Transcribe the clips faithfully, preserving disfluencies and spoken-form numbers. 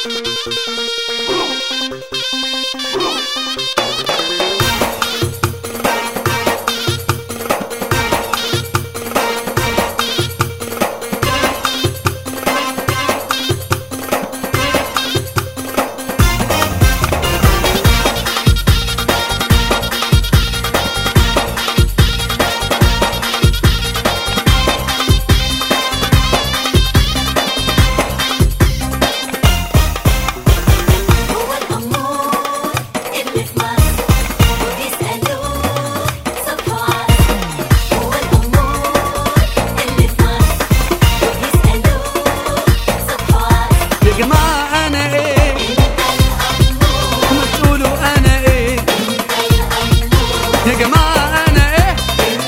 يا جماعة أنا إيه؟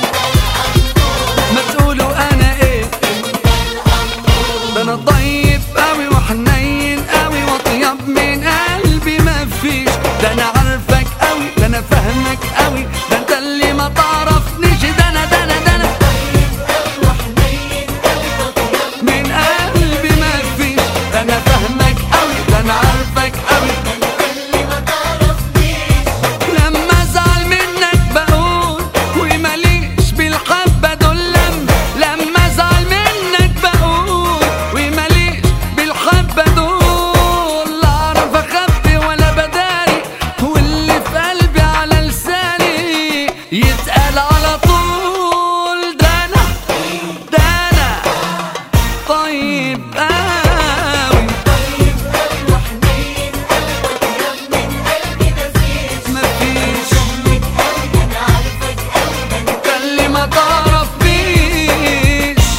ما تقولوا أنا إيه؟ ده أنا طيب أوي وحنين أوي وأطيب من قلبي مفيش. ده أنا عارفك أوي، ده أنا فاهمك أوي، ده أنت اللي ما تعرفنيش. ده أنا ده أنا ده أنا طيب أوي وحنين أوي وأطيب من قلبي مفيش. ده أنا فاهمك أوي، ده أنا عارفك أوي، يتقال على طول. ده أنا ده أنا طيب أوي، طيب أوي وحنين أوي وأطيب من قلبي مفيش. مفيش فاهمك أوي، أنا عارفك أوي، ده أنت اللي ما تعرفنيش.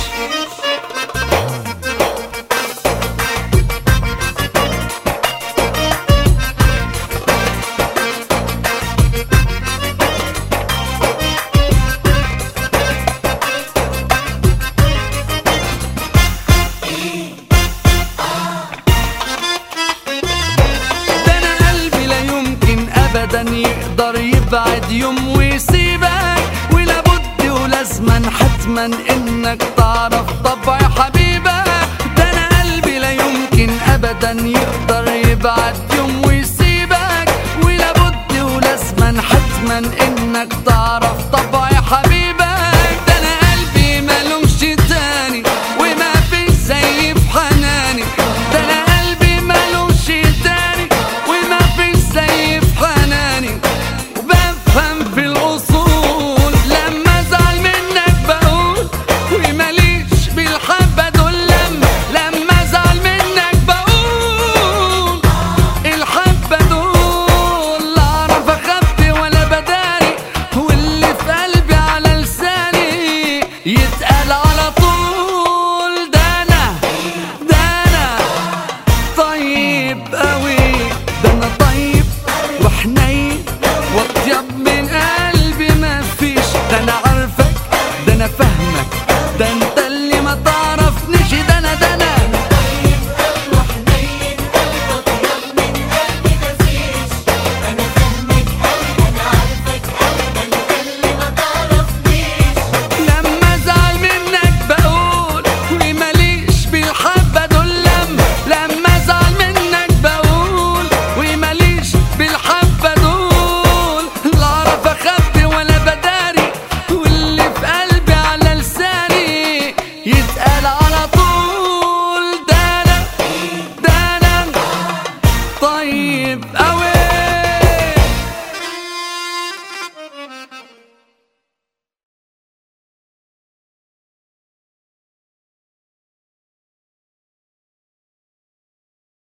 يقدر يبعد يوم ويسيبك، ولابد ولازما حتما انك تعرف طبع حبيبك. ده انا قلبي لا يمكن ابدا يقدر يبعد يوم ويسيبك، ولابد ولازما حتما انك تعرف طبع حبيبك. ده انا قلبي مالوش تاني وما فيش زي في حناني. ده انا قلبي مالوش تاني وما فيش زي في حناني. وبفهم في الأصول لما أزعل منك بقول، وماليش بالحبة دول. لما لما أزعل منك بقول الحبة دول. لا أعرف أخبي ولا بداري، واللي في قلبي على لساني يتقال على طول. ده أنا ده أنا طيب أوي، ده أنا طيب وحنين وأطيب من قلبي مفيش. ده أنا عارفك، ده أنا فاهمك، ده أنت